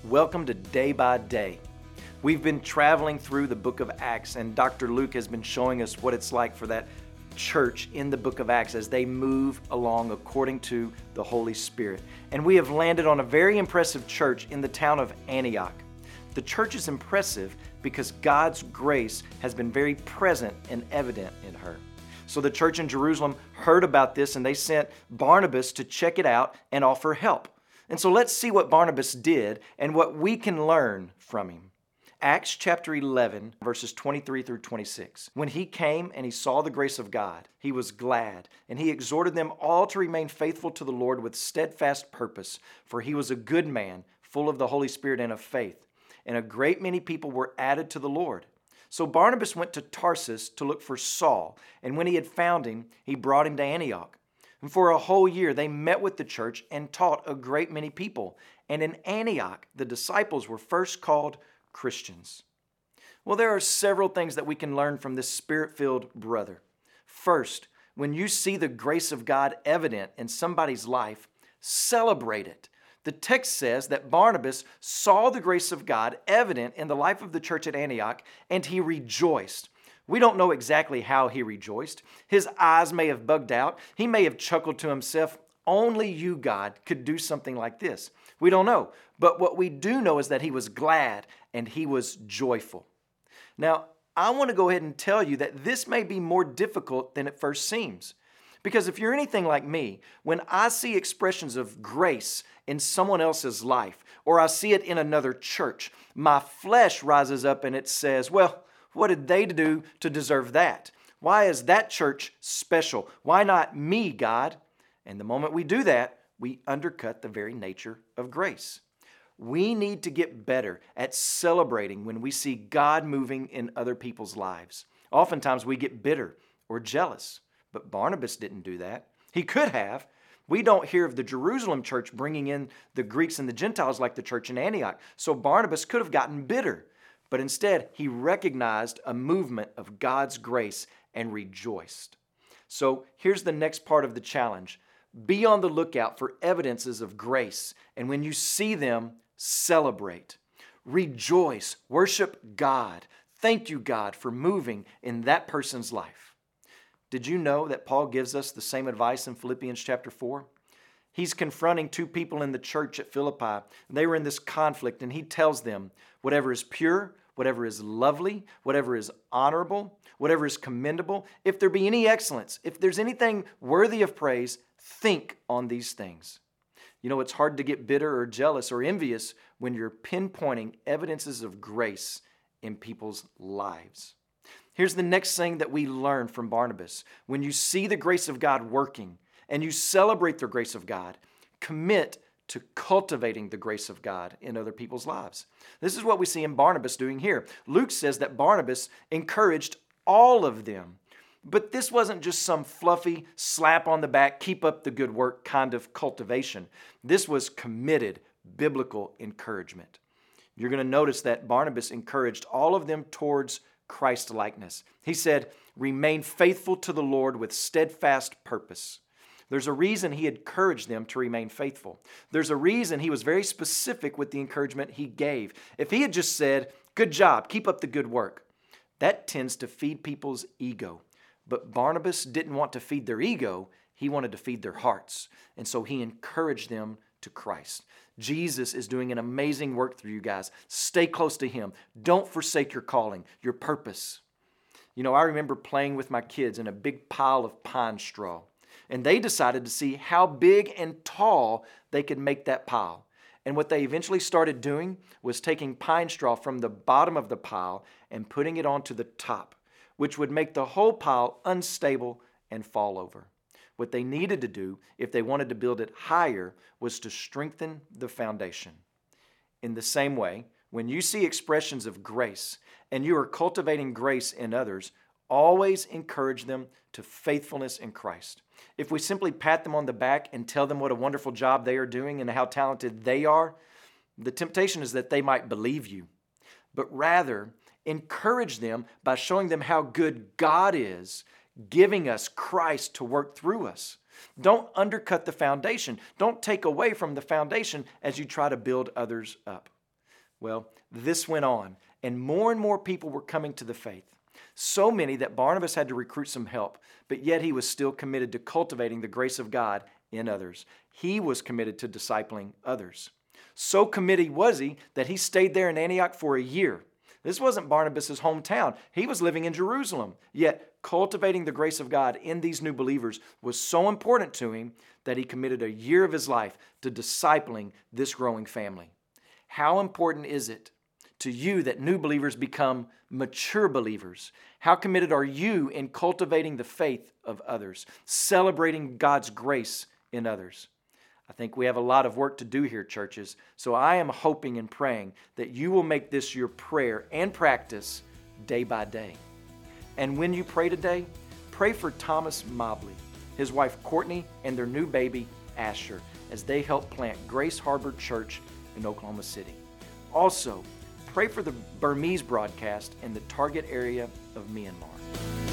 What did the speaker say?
Welcome to Day by Day. We've been traveling through the book of Acts, and Dr. Luke has been showing us what it's like for that church in the book of Acts as they move along according to the Holy Spirit. And we have landed on a very impressive church in the town of Antioch. The church is impressive because God's grace has been very present and evident in her. So the church in Jerusalem heard about this, and they sent Barnabas to check it out and offer help. And so let's see what Barnabas did and what we can learn from him. Acts chapter 11, verses 23 through 26. When he came and he saw the grace of God, he was glad, and he exhorted them all to remain faithful to the Lord with steadfast purpose, for he was a good man, full of the Holy Spirit and of faith. And a great many people were added to the Lord. So Barnabas went to Tarsus to look for Saul, and when he had found him, he brought him to Antioch. And for a whole year they met with the church and taught a great many people. And in Antioch, the disciples were first called Christians. Well, there are several things that we can learn from this Spirit-filled brother. First, when you see the grace of God evident in somebody's life, celebrate it. The text says that Barnabas saw the grace of God evident in the life of the church at Antioch, and he rejoiced. We don't know exactly how he rejoiced. His eyes may have bugged out. He may have chuckled to himself, only you, God, could do something like this. We don't know. But what we do know is that he was glad and he was joyful. Now, I want to go ahead and tell you that this may be more difficult than it first seems. Because if you're anything like me, when I see expressions of grace in someone else's life, or I see it in another church, my flesh rises up and it says, well, what did they do to deserve that? Why is that church special? Why not me, God? And the moment we do that, we undercut the very nature of grace. We need to get better at celebrating when we see God moving in other people's lives. Oftentimes we get bitter or jealous, but Barnabas didn't do that. He could have. We don't hear of the Jerusalem church bringing in the Greeks and the Gentiles like the church in Antioch. So Barnabas could have gotten bitter. But instead, he recognized a movement of God's grace and rejoiced. So here's the next part of the challenge. Be on the lookout for evidences of grace, and when you see them, celebrate. Rejoice. Worship God. Thank you, God, for moving in that person's life. Did you know that Paul gives us the same advice in Philippians chapter 4? He's confronting two people in the church at Philippi. They were in this conflict, and he tells them, whatever is pure, whatever is lovely, whatever is honorable, whatever is commendable, if there be any excellence, if there's anything worthy of praise, think on these things. You know, it's hard to get bitter or jealous or envious when you're pinpointing evidences of grace in people's lives. Here's the next thing that we learn from Barnabas. When you see the grace of God working and you celebrate the grace of God, commit to cultivating the grace of God in other people's lives. This is what we see in Barnabas doing here. Luke says that Barnabas encouraged all of them. But this wasn't just some fluffy slap on the back, keep up the good work kind of cultivation. This was committed biblical encouragement. You're going to notice that Barnabas encouraged all of them towards Christ-likeness. He said, remain faithful to the Lord with steadfast purpose. There's a reason he encouraged them to remain faithful. There's a reason he was very specific with the encouragement he gave. If he had just said, good job, keep up the good work, that tends to feed people's ego. But Barnabas didn't want to feed their ego. He wanted to feed their hearts. And so he encouraged them to Christ. Jesus is doing an amazing work through you guys. Stay close to him. Don't forsake your calling, your purpose. You know, I remember playing with my kids in a big pile of pine straw. And they decided to see how big and tall they could make that pile. And what they eventually started doing was taking pine straw from the bottom of the pile and putting it onto the top, which would make the whole pile unstable and fall over. What they needed to do, if they wanted to build it higher, was to strengthen the foundation. In the same way, when you see expressions of grace and you are cultivating grace in others, always encourage them to faithfulness in Christ. If we simply pat them on the back and tell them what a wonderful job they are doing and how talented they are, the temptation is that they might believe you. But rather, encourage them by showing them how good God is, giving us Christ to work through us. Don't undercut the foundation. Don't take away from the foundation as you try to build others up. Well, this went on, and more people were coming to the faith. So many that Barnabas had to recruit some help, but yet he was still committed to cultivating the grace of God in others. He was committed to discipling others. So committed was he that he stayed there in Antioch for a year. This wasn't Barnabas' hometown. He was living in Jerusalem. Yet cultivating the grace of God in these new believers was so important to him that he committed a year of his life to discipling this growing family. How important is it to you that new believers become mature believers? How committed are you in cultivating the faith of others, celebrating God's grace in others? I think we have a lot of work to do here, churches, so I am hoping and praying that you will make this your prayer and practice day by day. And when you pray today, pray for Thomas Mobley, his wife Courtney, and their new baby Asher as they help plant Grace Harbor Church in Oklahoma City. Also, pray for the Burmese broadcast in the target area of Myanmar.